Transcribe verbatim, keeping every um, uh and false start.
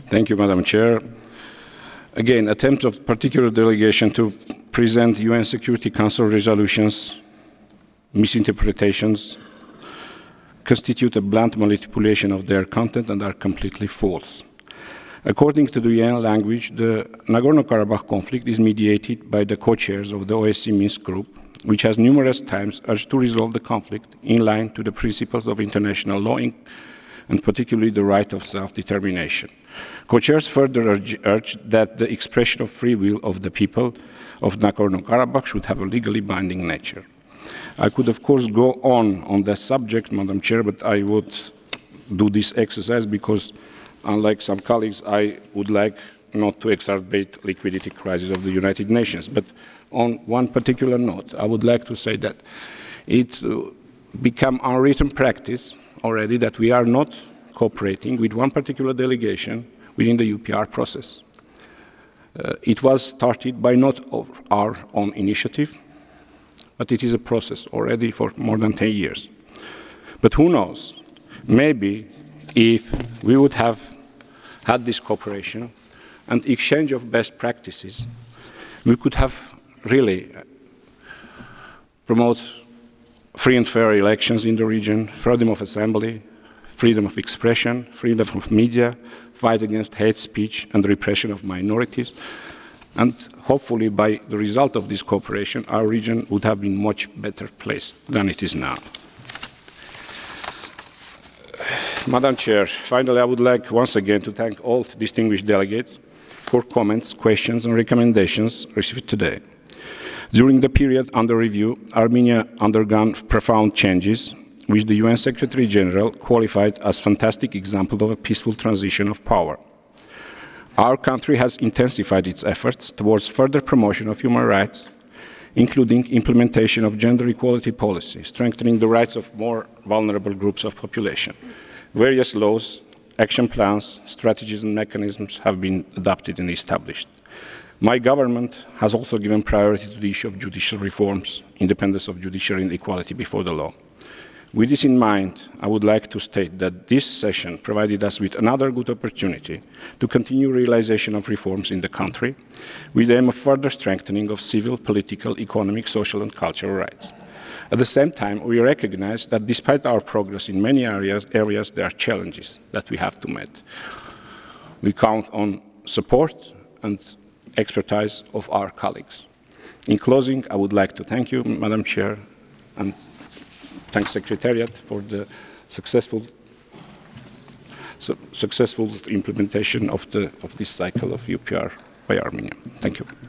Thank you, Madam Chair. Again, attempts of particular delegation to present U N Security Council resolutions, misinterpretations, constitute a blunt manipulation of their content and are completely false. According to the U N language, the Nagorno-Karabakh conflict is mediated by the co-chairs of the O S C Minsk group, which has numerous times urged to resolve the conflict in line to the principles of international law, and particularly the right of self-determination. Co-chairs further urge, urge that the expression of free will of the people of Nagorno-Karabakh should have a legally binding nature. I could, of course, go on on that subject, Madam Chair, but I would do this exercise because, unlike some colleagues, I would like not to exacerbate liquidity crisis of the United Nations. But on one particular note, I would like to say that it's uh, become unwritten practice already that we are not cooperating with one particular delegation within the U P R process. Uh, it was started by not of our own initiative, but it is a process already for more than ten years. But who knows, maybe if we would have had this cooperation and exchange of best practices, we could have really promote free and fair elections in the region, freedom of assembly, freedom of expression, freedom of media, fight against hate speech and repression of minorities. And hopefully by the result of this cooperation, our region would have been much better placed than it is now. Madam Chair, finally, I would like once again to thank all distinguished delegates for comments, questions, and recommendations received today. During the period under review, Armenia undergone profound changes, which the U N Secretary General qualified as fantastic example of a peaceful transition of power. Our country has intensified its efforts towards further promotion of human rights, including implementation of gender equality policy, strengthening the rights of more vulnerable groups of population. Various laws, action plans, strategies and mechanisms have been adopted and established. My government has also given priority to the issue of judicial reforms, independence of judiciary and equality before the law. With this in mind, I would like to state that this session provided us with another good opportunity to continue realization of reforms in the country with the aim of further strengthening of civil, political, economic, social and cultural rights. At the same time, we recognize that despite our progress in many areas, areas there are challenges that we have to meet. We count on support and expertise of our colleagues. In closing, I would like to thank you, Madam Chair, and thank Secretariat for the successful, su successful implementation of, the, of this cycle of U P R by Armenia. Thank you.